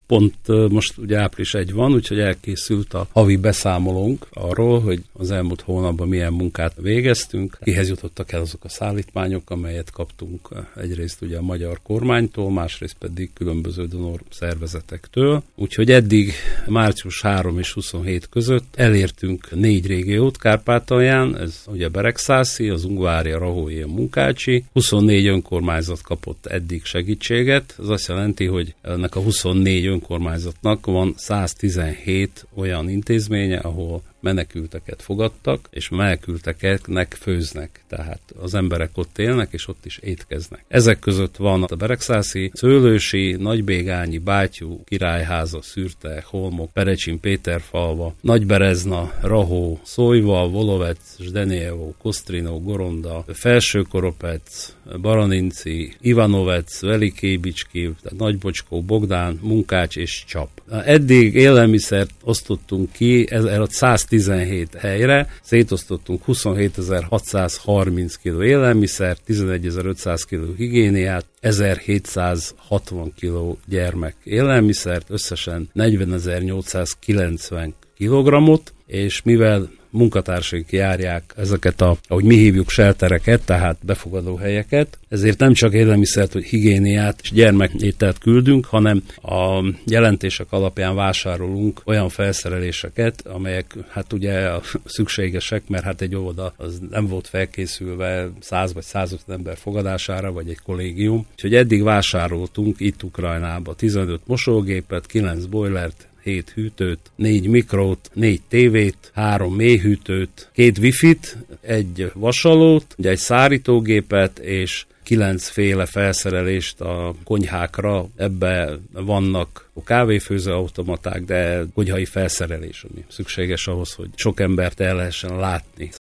Pont most ugye április 1 van, úgyhogy elkészült a havi beszámolónk arról, hogy az elmúlt hónapban milyen munkát végeztünk. Kihez jutottak el azok a szállítmányok, amelyet kaptunk egyrészt ugye a magyar kormánytól, másrészt pedig különböző donor szervezetektől. Úgyhogy eddig március 3 és 27 között elértünk 4 régiót Kárpátalján, ez ugye Beregszászi, az Ungvári, a Rahói, a Munkácsi. 24 önkormányzat kapott eddig segítséget. Ez azt jelenti, hogy ennek a 24 önkormányzatnak van 117 olyan intézménye, ahol menekülteket fogadtak, és menekülteknek főznek. Tehát az emberek ott élnek, és ott is étkeznek. Ezek között van a Beregszászi, Szőlősi, Nagybégányi, Bátyú, Királyháza, Szürte, Holmok, Perecsin, Péterfalva, Nagyberezna, Rahó, Szólyva, Volovec, Zsdenijevo, Kosztrinó, Goronda, Felsőkoropec, Baraninci, Ivanovec, Velikébicski, Nagybocskó, Bogdán, Munkács és Csap. Eddig élelmiszert osztottunk ki, erre 117 helyre, szétosztottunk 27.630 kg élelmiszert, 11.500 kg higiéniát, 1760 kg gyermek élelmiszert, összesen 40.890 kilogramot, és mivel munkatársaink járják ezeket ahogy mi hívjuk, sheltereket, tehát befogadó helyeket, ezért nem csak élelmiszert, vagy higiéniát és gyermekételt küldünk, hanem a jelentések alapján vásárolunk olyan felszereléseket, amelyek hát ugye szükségesek, mert hát egy óvoda az nem volt felkészülve 100 vagy 150 ember fogadására, vagy egy kollégium. Úgyhogy eddig vásároltunk itt Ukrajnába 15 mosógépet, 9 boilert, 7 hűtőt, 4 mikrót, 4 tévét, 3 mélyhűtőt, 2 wifi-t, egy vasalót, egy szárítógépet és 9 féle felszerelést a konyhákra. Ebbe vannak a kávéfőző automaták, de konyhai felszerelés, ami szükséges ahhoz, hogy sok embert el lehessen látni